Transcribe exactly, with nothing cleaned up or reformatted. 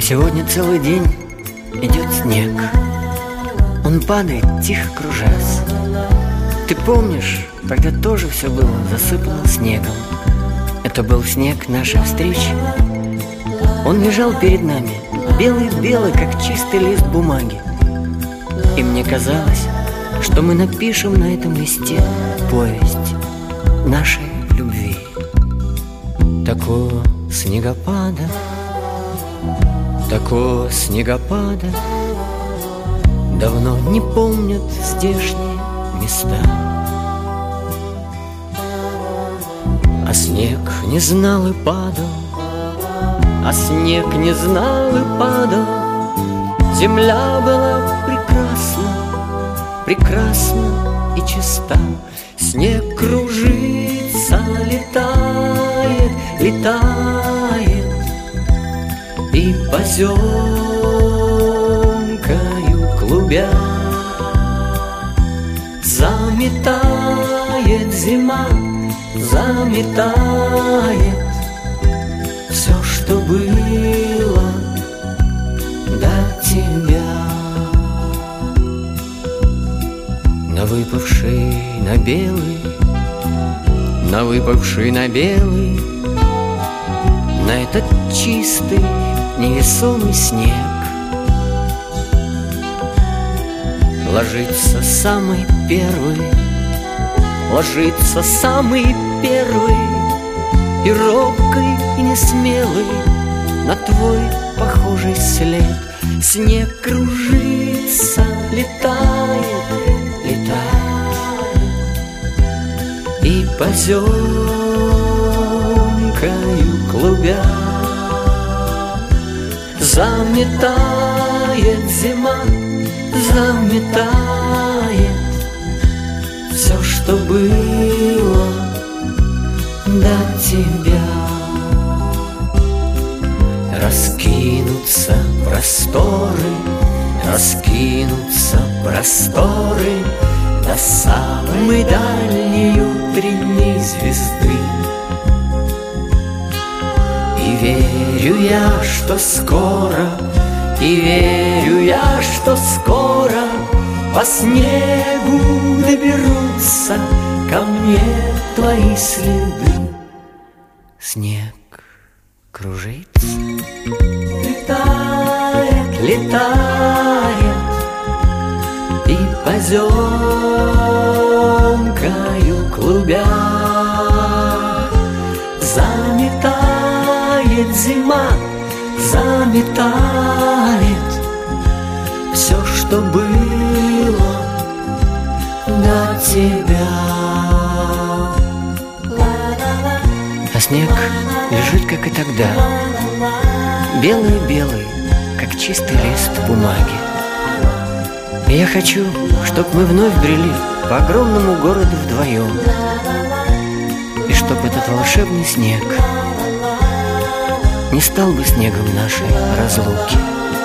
Сегодня целый день идет снег. Он падает, тихо кружась. Ты помнишь, тогда тоже все было засыпано снегом. Это был снег нашей встречи. Он лежал перед нами, белый-белый, как чистый лист бумаги. И мне казалось, что мы напишем на этом листе повесть нашей любви. Такого снегопада, такого снегопада давно не помнят здешние места. А снег не знал и падал, а снег не знал и падал. Земля была прекрасна, прекрасна и чиста. Снег кружится, летает, летает, и поземкою клубя заметает зима, заметает все, что было до тебя. На выпавший на белый, на выпавший на белый, на этот чистый невесомый снег ложится самый первый, ложится самый первый, и робкий, и несмелый на твой похожий след. Снег кружится, летает, летает, и поземкою клубя заметает зима, заметает все, что было до тебя. Раскинутся просторы, раскинутся просторы до самой дальней утренней звезды. И верю я, что скоро, и верю я, что скоро по снегу доберутся ко мне твои следы. Снег кружится, летает, летает, и поземкою клубя заметает зима, заметает все, что было до тебя. А снег лежит, как и тогда, белый-белый, как чистый лист бумаги. И я хочу, чтоб мы вновь брели по огромному городу вдвоем, и чтоб этот волшебный снег не стал бы снегом нашей разлуки.